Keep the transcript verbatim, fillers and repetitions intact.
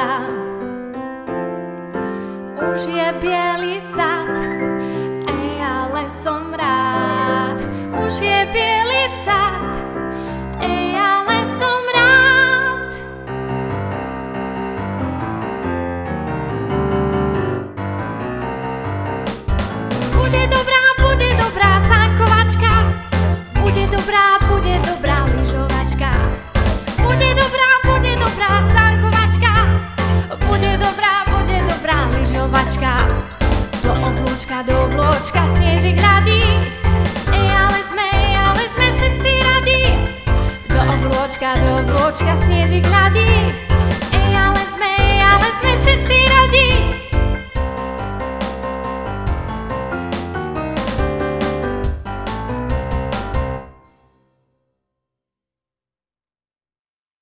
čakám. Už je biely sad, ej, ale som rád. Už je biely sad, ej, ale som rád. Bude dobrá, bude dobrá sankovačka, bude dobrá, bude dobrá lyžovačka. Bude dobrá, bude dobrá sankovačka, bude dobrá, bude dobrá lyžovačka. Do oblúčka, do oblúčka snežik radí, ej, ale sme, ej, ale sme všetci radí. Do oblúčka, do oblúčka snežik radí, ej, ale sme, ej, ale sme všetci